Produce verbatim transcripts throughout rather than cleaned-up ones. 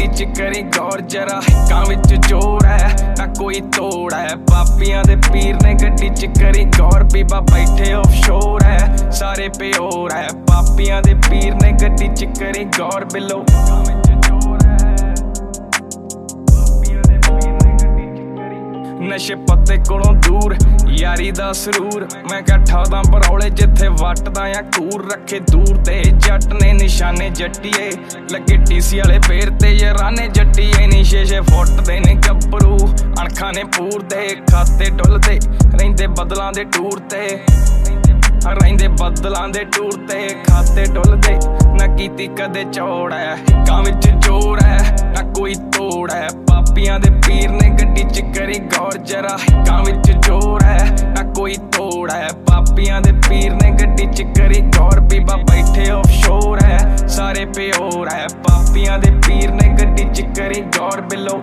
गड्डी च करी गौर जरा हिक्कां विच जोर है ना कोई तोड़ है। पापियां दे पीर ने गड्डी च करी गौर बीबा बैठे ऑफशोर है सारे प्योर है। पापियां दे पीर ने गड्डी च करी गौर बिलो नशे पत्ते कोलों दूर यारी दा सरूर मैं क्या ठादा परौले जिथे वटदा या कूर रखे दूर ते जट ने निशाने जट्टिए लगे टीसी वाले पेर ते यराने जट्टिए नी छे छे फुट दे ने गब्बरू अणखां ने पूर दे खाते डुलदे रहिंदे बदलां दे टूर ते रहिंदे बदलां दे टूर ते खाते डुलदे ना कीती कदे चौड़ है हिक्कां विच जोर है ना कोई तोड़ है। पापियां दे पीर ने गड्डी च करी गौर जरा हिक्कां विच जोर है ना कोई तोड़ है। पापियां दे पीर ने गड्डी च करी गौर बीबा बैठे ऑफशोर है सारे प्योर है। पापियां दे पीर ने गड्डी च करी गौर बिलो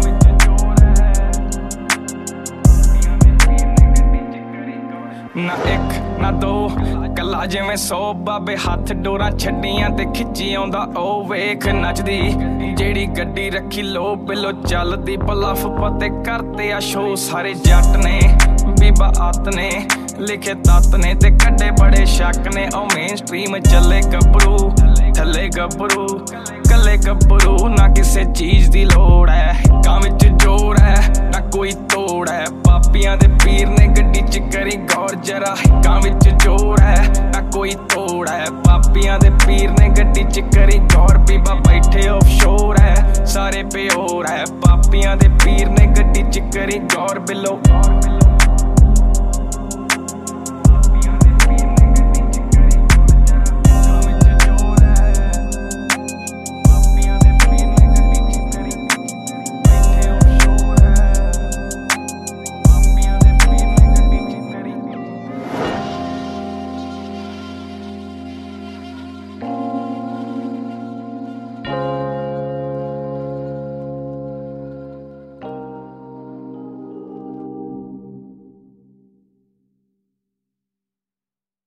ना एक ना दो कला जिवें सौ बाबे हाथ डोरा छड्डियां ते खिच्ची आउंदा ओ वेख नचदी जेड़ी गड्डी रखी लो बिलो चलदी पलफ पते करते आ शो सारे जट ने बीबा आत ने लिखे तत ने ते कड्डे बड़े शक ने ओ मेन स्ट्रीम चले गब्बरू थले गब्बरू कले गब्बरू ना किसे चीज दी लोड़ है हिक्कां विच जोर है ना कोई तोड़ है। पापियां दे पीर ने गड्डी च करी गौर जरा हिक्कां विच जोर है ना कोई तोड़ है। पापियां दे पीर ने गड्डी च करी गौर बीबा बैठे ऑफशोर है सारे प्योर है। पापियां दे पीर ने गड्डी च करी गौर बिलो